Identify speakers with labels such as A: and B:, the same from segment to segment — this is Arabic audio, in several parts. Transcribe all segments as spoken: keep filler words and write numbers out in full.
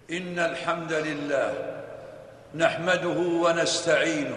A: إن الحمد لله نحمده ونستعينه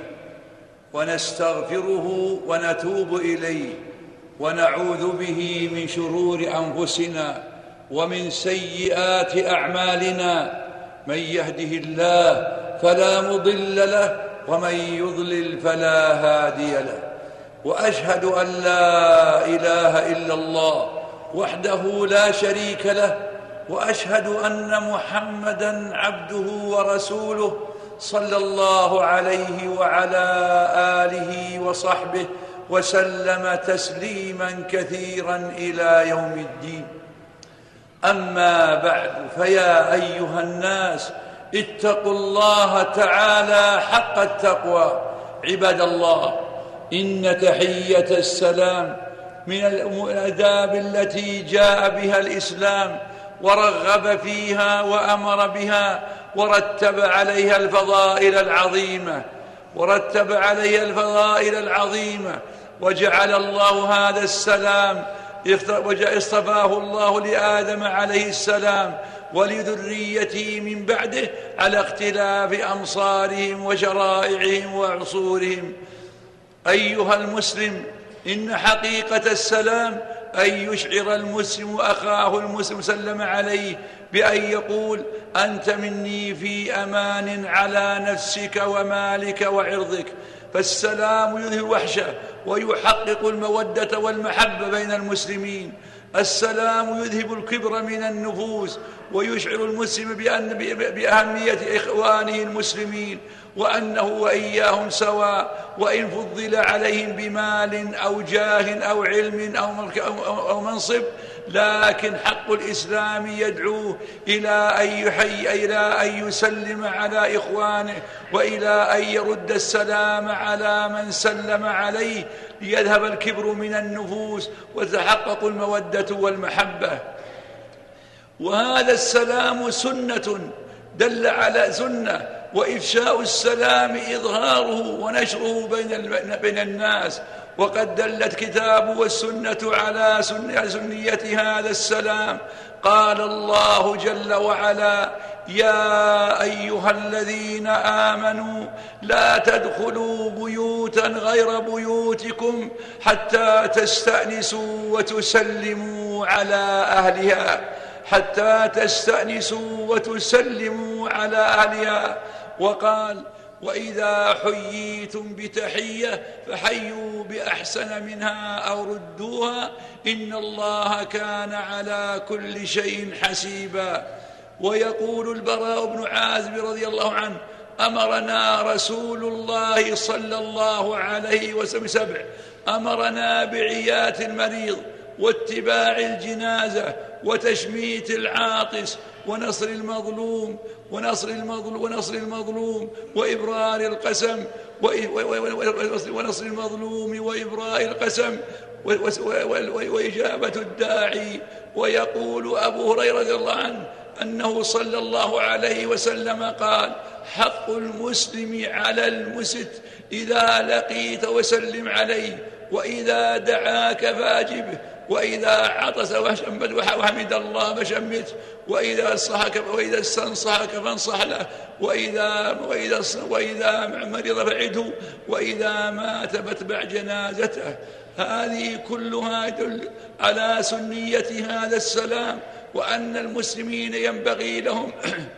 A: ونستغفره ونتوب إليه ونعوذ به من شرور أنفسنا ومن سيئات أعمالنا. من يهده الله فلا مضل له ومن يضلل فلا هادي له. وأشهد أن لا إله إلا الله وحده لا شريك له، وأشهد أن محمدًا عبده ورسوله صلى الله عليه وعلى آله وصحبه وسلم تسليماً كثيراً إلى يوم الدين. أما بعد، فيا أيها الناس اتقوا الله تعالى حق التقوى. عباد الله، إن تحية السلام من الآداب التي جاء بها الإسلام ورغب فيها وأمر بها ورتب عليها الفضائل العظيمة ورتب عليها الفضائل العظيمة وجعل الله هذا السلام اصطفاه الله لآدم عليه السلام ولذريته من بعده على اختلاف أمصارهم وشرائعهم وعصورهم. أيها المسلم، إن حقيقة السلام أن يشعر المسلم أخاه المسلم سلم عليه بأن يقول: أنت مني في أمان على نفسك ومالك وعرضك. فالسلام يذهب الوحشة ويحقق المودة والمحبة بين المسلمين. السلام يذهب الكبر من النفوس ويشعر المسلم بأن بأهمية إخوانه المسلمين وأنه وإياهم سواء، وإن فضل عليهم بمال أو جاه أو علم أو منصب، لكن حق الإسلام يدعوه إلى أن يحيي إلى أن يسلم على إخوانه وإلى أن يرد السلام على من سلم عليه ليذهب الكبر من النفوس وتحقق المودة والمحبة. وهذا السلام سنة دل على سنة، وإفشاء السلام إظهاره ونشره بين الناس. وقد دلت كتاب والسنة على سنية هذا السلام. قال الله جل وعلا: يا أيها الذين آمنوا لا تدخلوا بيوتا غير بيوتكم حتى تستأنسوا وتسلموا على أهلها حتى تستأنسوا وتسلموا على أهلها. وقال: وإذا حييتم بتحية فحيوا بأحسن منها أو ردوها إن الله كان على كل شيء حسيبا. ويقول البراء بن عازب رضي الله عنه: أمرنا رسول الله صلى الله عليه وسلم سبع: أمرنا بعيات المريض واتباع الجنازة وتشميت العاطس ونصر المظلوم ونصر المظلوم ونصر المظلوم وإبرار القسم ونصر المظلوم وإبراء القسم وإجابة الداعي. ويقول أبو هريرة رضي الله عنه أنه صلى الله عليه وسلم قال: حق المسلم على المسلم إذا لقيت وسلم عليه، وإذا دعاك فأجبه، وإذا عطس وحمد الله فشمته، وإذا انصحك وإذا استنصحك فانصح له، وإذا وإذا وإذا مرض فعده، وإذا مات فاتبع جنازته. هذه كلها يدل على سنية هذا السلام، وأن المسلمين ينبغي لهم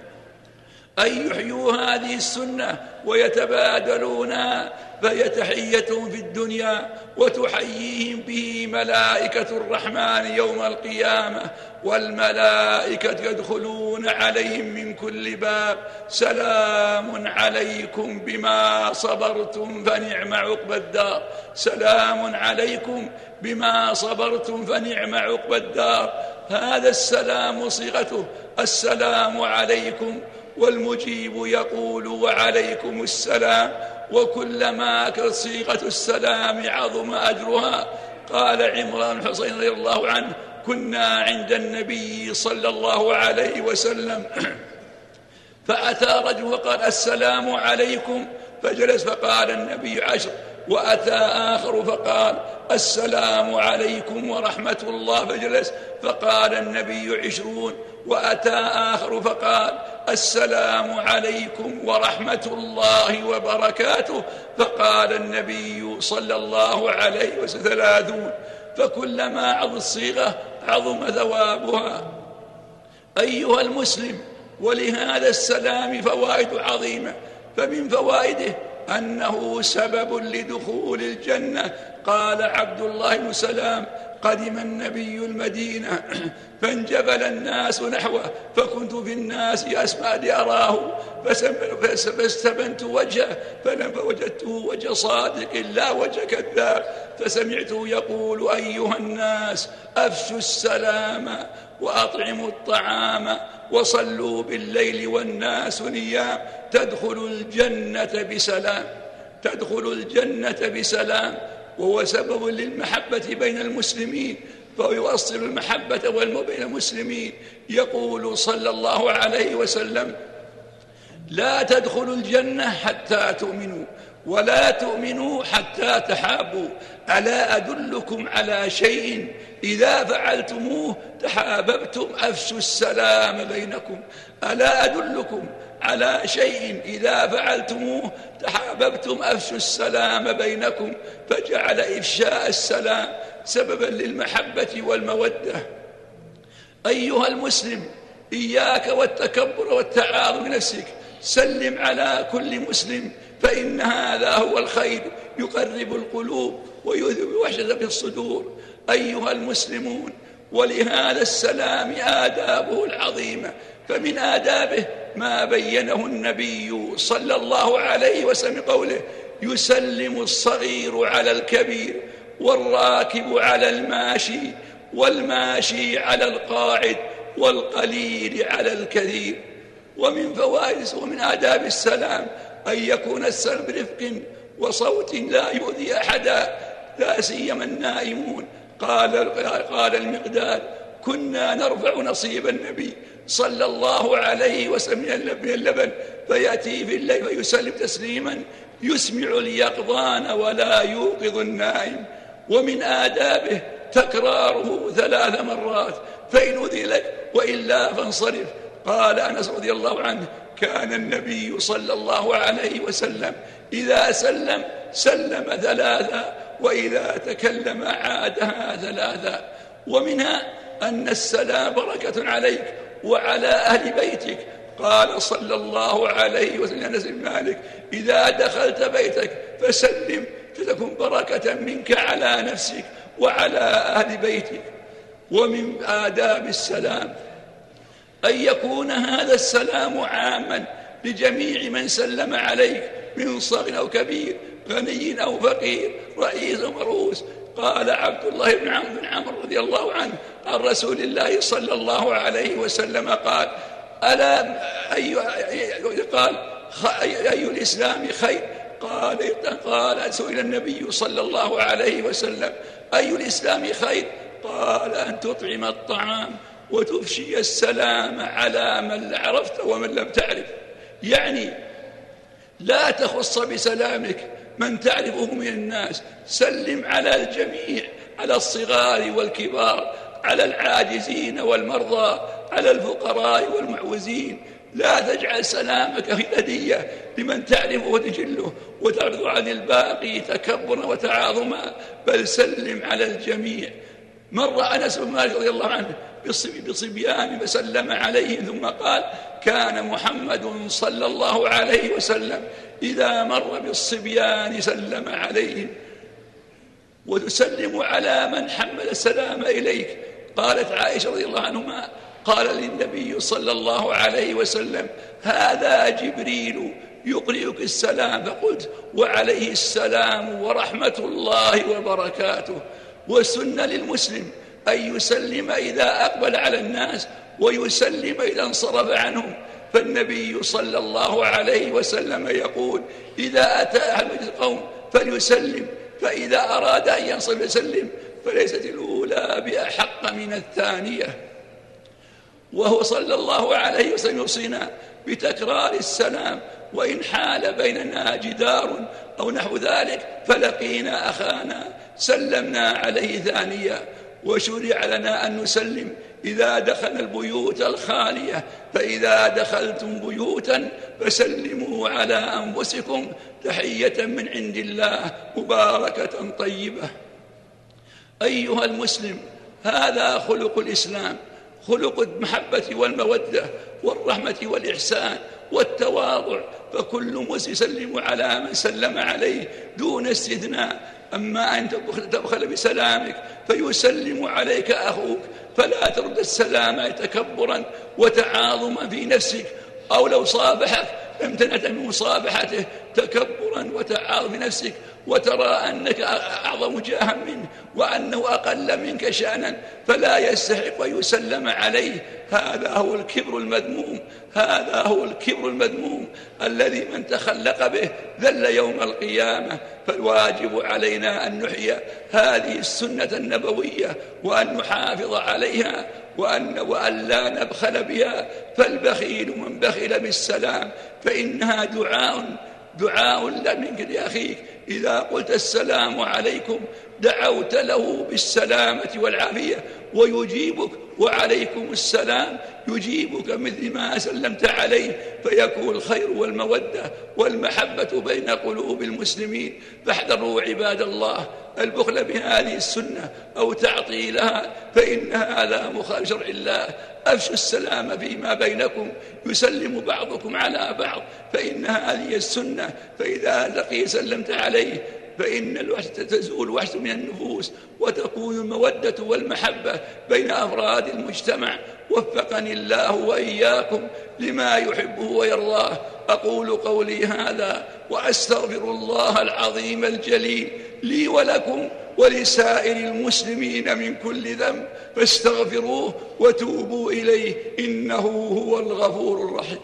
A: أن يحيوا هذه السنة ويتبادلونها، فهي تحيتهم في الدنيا وتحييهم به ملائكة الرحمن يوم القيامة، والملائكة يدخلون عليهم من كل باب: سلام عليكم بما صبرتم فنعم عقبى الدار. سلام عليكم بما صبرتم فنعم عقبى الدار. هذا السلام صيغته السلام عليكم، والمجيب يقول: وعليكم السلام. وكلما كانت صيغة السلام عظم أجرها. قال عمران بن حصين رضي الله عنه: كنا عند النبي صلى الله عليه وسلم فأتى رجل وقال: السلام عليكم، فجلس فقال النبي: عشر. وأتى آخر فقال: السلام عليكم ورحمة الله، فجلس فقال النبي: عشرون. وأتى آخر فقال: السلام عليكم ورحمة الله وبركاته، فقال النبي صلى الله عليه وسلم ثلاثون، فكلما عظ الصيغة عظم ثوابها. أيها المسلم، ولهذا السلام فوائد عظيمة، فمن فوائده أنه سبب لدخول الجنة. قال عبد الله بن سلام: قدم النبي المدينة فانجبل الناس نحوه، فكنت في الناس أسمع لأراه، فاستبنت وجهه فلم فوجدته وجه صادق لا وجه كذاب، فسمعته يقول: أيها الناس، أفشوا السلام وأطعموا الطعام وصلوا بالليل والناس نيام، تدخلوا الجنة بسلام. تدخل الجنة بسلام، وهو سبب للمحبة بين المسلمين، فيوصل المحبة بين المسلمين. يقول صلى الله عليه وسلم: لا تدخلوا الجنة حتى تؤمنوا، ولا تؤمنوا حتى تحابوا، ألا أدلكم على شيء إذا فعلتموه تحاببتم؟ أفشوا السلام بينكم. ألا أدلكم على شيء إذا فعلتموه تحاببتم؟ أفشوا السلام بينكم. فجعل إفشاء السلام سببا للمحبة والمودة. أيها المسلم، إياك والتكبر والتعاظم بنفسك، سلم على كل مسلم، فإن هذا هو الخير، يقرب القلوب ويذهب الوحشة في الصدور. أيها المسلمون، ولهذا السلام آدابه العظيمة، فمن آدابه ما بينه النبي صلى الله عليه وسلم قوله: يسلم الصغير على الكبير، والراكب على الماشي، والماشي على القاعد، والقليل على الكثير. ومن فوائد ومن آداب السلام أن يكون السلام برفق وصوت لا يؤذي أحدا، لا سيما النائمون. قال قال المقداد: كنا نرفع نصيب النبي صلى الله عليه وسلم من اللبن، فيأتي في الليل فيسلم تسليما يسمع اليقظان ولا يوقظ النائم. ومن آدابه تكراره ثلاث مرات، فإن أذن لك، وإلا فانصرف. قال أنس رضي الله عنه: كان النبي صلى الله عليه وسلم إذا سلم سلم ثلاثا، وإذا تكلم عادها ثلاثا. ومنها أن السلام بركة عليك وعلى أهل بيتك. قال صلى الله عليه وسلم أنس بن مالك: إذا دخلت بيتك فسلم، فتكون بركة منك على نفسك وعلى أهل بيتك. ومن آداب السلام أن يكون هذا السلام عاما لجميع من سلم عليك، من صغير أو كبير، غني أو فقير، رئيس أو مرؤوس. قال عبد الله بن عمرو بن عمرو رضي الله عنه عن رسول الله صلى الله عليه وسلم قال: ألا أي قال أي الإسلام خير؟ قال قال سئل النبي صلى الله عليه وسلم: أي الإسلام خير؟ قال: أن تطعم الطعام وتفشي السلام على من عرفت ومن لم تعرف. يعني لا تخص بسلامك من تعرفه من الناس، سلم على الجميع، على الصغار والكبار، على العاجزين والمرضى، على الفقراء والمعوزين. لا تجعل سلامك هدية لمن تعرفه وتجله وتعرض عن الباقي تكبرا وتعاظما، بل سلم على الجميع. مر أنس بن مالك رضي الله عنه بصبيان فسلم عليهم، ثم قال: كان محمد صلى الله عليه وسلم إذا مر بالصبيان سلم عليهم. وتسلم على من حمل السلام إليك. قالت عائشة رضي الله عنهما: قال للنبي صلى الله عليه وسلم: هذا جبريل يقرئك السلام، فقلت: وعليه السلام ورحمة الله وبركاته. والسنة للمسلم أن يسلم إذا أقبل على الناس، ويسلم إذا انصرف عنهم. فالنبي صلى الله عليه وسلم يقول: إذا أتى أحد القوم فليسلم، فإذا أراد أن ينصرف يسلم، فليست الأولى بأحق من الثانية. وهو صلى الله عليه وسلم يوصينا بتكرار السلام، وإن حال بيننا جدار أو نحو ذلك فلقينا أخانا سلمنا عليه ثانية. وشرع لنا أن نسلم إذا دخل البيوت الخالية فإذا دخلتم بيوتا فسلموا على أنفسكم تحية من عند الله مباركة طيبة. أيها المسلم، هذا خلق الإسلام، خلق المحبة والمودة والرحمة والإحسان والتواضع، فكل مسلم يسلم على من سلم عليه دون استثناء. أما أن تبخل بسلامك فيسلم عليك أخوك فلا ترد السلام تكبرا وتعاظما في نفسك، أو لو صافحك لم تنع من مصافحته تكبرا وتعاظم في نفسك وترى أنك أعظم جاها منه وأنه أقل منك شأنا فلا يستحق أن يسلم عليه. هذا هو الكبر المذموم، هذا هو الكبر المذموم الذي من تخلق به ذل يوم القيامة. فالواجب علينا أن نحيي هذه السنة النبوية وأن نحافظ عليها وأن, وأن لا نبخل بها. فالبخيل من بخل بالسلام فإنها دعاء دعاء منك لأخيك. إذا قلت السلام عليكم دعوت له بالسلامة والعافية ويجيبك، وعليكم السلام يجيبك مثل ما سلمت عليه، فيكون الخير والمودة والمحبة بين قلوب المسلمين. فاحذروا عباد الله البخل بهذه السنة أو تعطيلها، فإن هذا مخالف شرع الله. أفشوا السلام فيما بينكم، يسلم بعضكم على بعض، فإن هذه السنة. فإذا لقي سلمت عليه فإن الوحشة تزول الوحشة من النفوس وتكون المودة والمحبة بين أفراد المجتمع. وفقني الله وإياكم لما يحبه ويرضاه. أقول قولي هذا وأستغفر الله العظيم الجليل لي ولكم ولسائر المسلمين من كل ذنب، فاستغفروه وتوبوا إليه إنه هو الغفور الرحيم.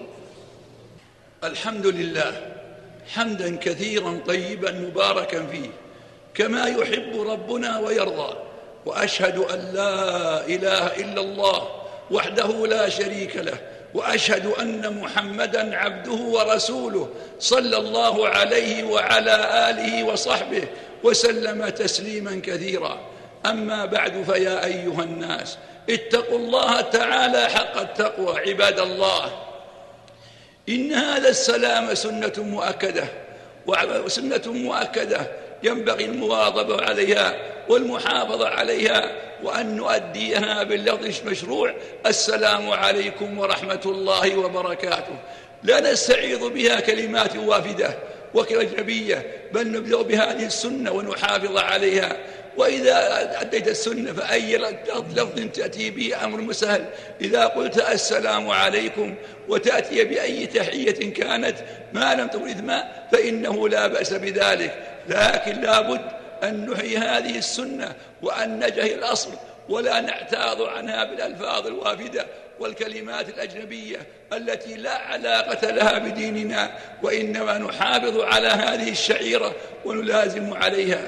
A: الحمد لله حمدا كثيرا طيبا مباركا فيه كما يحب ربنا ويرضى، وأشهد أن لا إله إلا الله وحده لا شريك له، وأشهد أن محمدا عبده ورسوله صلى الله عليه وعلى آله وصحبه وسلم تسليما كثيرا. أما بعد، فيا أيها الناس اتقوا الله تعالى حق التقوى. عباد الله، إن هذا السلام سنة مؤكدة وسنة مؤكدة ينبغي المواظبة عليها والمحافظة عليها، وأن نؤديها باللفظ المشروع: السلام عليكم ورحمة الله وبركاته. لا نستعيض بها كلمات وافدة وأجنبية، بل نبدأ بهذه السنة ونحافظ عليها. وإذا أديت السنة فأي لفظ تأتي به أمر مسهل. إذا قلت السلام عليكم وتأتي بأي تحية كانت ما لم تكن إثما فإنه لا بأس بذلك، لكن لا بد أن نحيي هذه السنة وأن نجهل الأصل ولا نعتاض عنها بالألفاظ الوافدة والكلمات الأجنبية التي لا علاقة لها بديننا، وإنما نحافظ على هذه الشعيرة ونلازم عليها.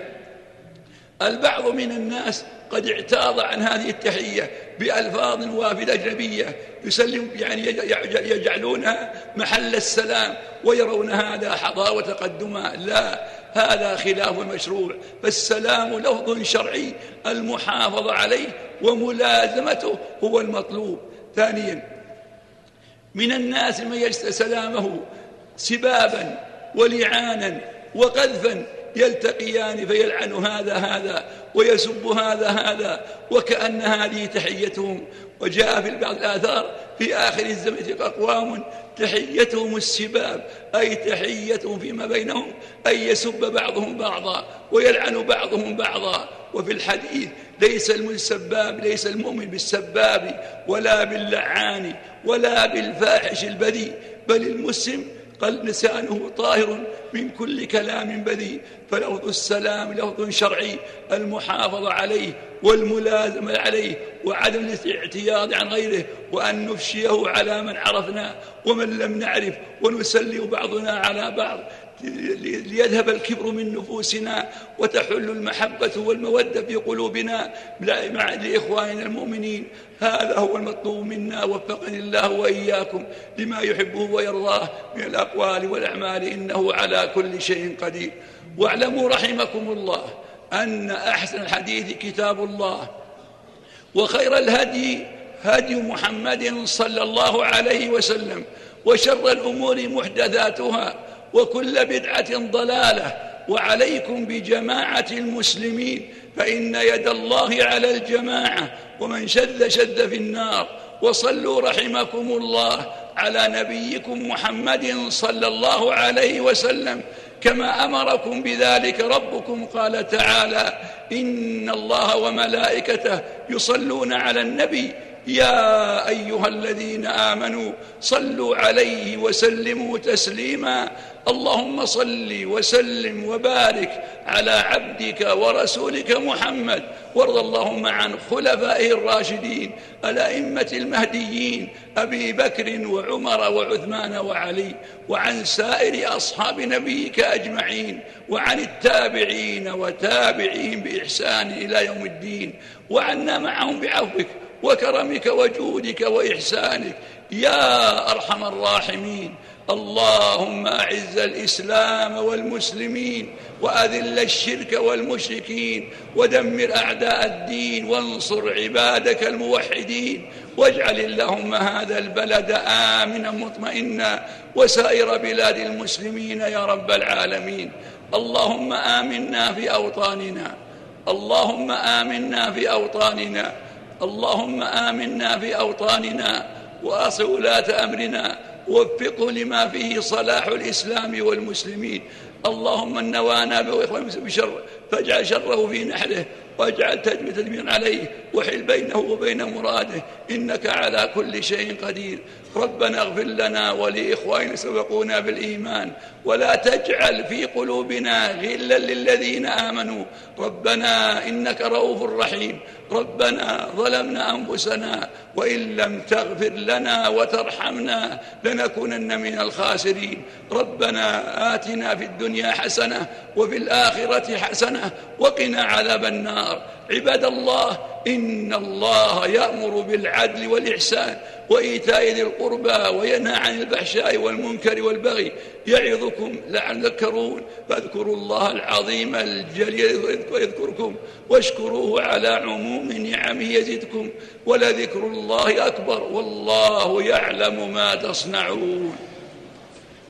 A: البعض من الناس قد اعتاض عن هذه التحية بألفاظ وافدة أجنبية يسلم يعني يجعلونها محل السلام ويرون هذا حضارة وتقدما. لا، هذا خلاف المشروع، فالسلام لفظ شرعي المحافظة عليه وملازمته هو المطلوب. ثانيا، من الناس من يجلس سلامه سبابا ولعانا وقذفا، يلتقيان فيلعن هذا هذا ويسب هذا هذا وكأن هذه تحيتهم. وجاء في بعض الآثار في آخر الزمن أقوام تحيتهم السباب، أي تحيتهم فيما بينهم أن يسب بعضهم بعضا ويلعن بعضهم بعضا. وفي الحديث: ليس السباب ليس المؤمن بالسباب ولا باللعان ولا بالفاحش البذيء، بل المسلم قلب لسانه طاهر من كل كلام بذيء. فلفظ السلام لفظ شرعي المحافظة عليه والملازمة عليه وعدم الاعتياض عن غيره، وأن نفشيه على من عرفنا ومن لم نعرف، ونسلم بعضنا على بعض ليذهب الكبر من نفوسنا وتحل المحبة والمودة في قلوبنا مع لإخواننا المؤمنين. هذا هو المطلوب منا. وفقني الله وإياكم لما يحبه ويرضاه من الأقوال والأعمال، إنه على كل شيء قدير. واعلموا رحمكم الله أن أحسن الحديث كتاب الله، وخير الهدي هدي محمد صلى الله عليه وسلم، وشر الأمور محدثاتها، وكل بدعة ضلالة. وعليكم بجماعة المسلمين، فإن يد الله على الجماعة، ومن شذ شذ في النار. وصلوا رحمكم الله على نبيكم محمد صلى الله عليه وسلم كما أمركم بذلك ربكم. قال تعالى: إن الله وملائكته يصلون على النبي يا أيها الذين آمنوا صلوا عليه وسلموا تسليما. اللهم صل وسلم وبارك على عبدك ورسولك محمد، وارض اللهم عن خلفائه الراشدين الأئمة المهديين أبي بكر وعمر وعثمان وعلي، وعن سائر أصحاب نبيك أجمعين، وعن التابعين وتابعين بإحسان إلى يوم الدين، وعنا معهم بعفوك وكرمك وجودك وإحسانك يا أرحم الراحمين. اللهم أعز الإسلام والمسلمين، وأذل الشرك والمشركين، ودمر أعداء الدين، وانصر عبادك الموحدين، واجعل اللهم هذا البلد آمنا مطمئنا، وسائر بلاد المسلمين يا رب العالمين. اللهم آمنا في أوطاننا، اللهم آمنا في أوطاننا، اللهم آمنا في أوطاننا، وأصل ولاة أمرنا، ووفقه لما فيه صلاح الإسلام والمسلمين. اللهم إن نوانا بشر فاجعل شره في نحره، واجعل تدميرا عليه، وحل بينه وبين مراده، إنك على كل شيء قدير. ربنا اغفر لنا ولإخواننا سبقونا بالإيمان، ولا تجعل في قلوبنا غلا للذين آمنوا. ربنا إنك رؤوف رحيم. ربنا ظلمنا أنفسنا، وإن لم تغفر لنا وترحمنا لنكونن من الخاسرين. ربنا آتنا في الدنيا حسنة وفي الآخرة حسنة وقنا عذاب النار. عباد الله، إن الله يأمر بالعدل والإحسان وإيتاء ذي القربى، وينهى عن الفحشاء والمنكر والبغي، يعظكم لعلكم تذكرون. فاذكروا الله العظيم الجليل يذكركم، واشكروه على عموم نعمه يزدكم، ولذكر الله أكبر، والله يعلم ما تصنعون.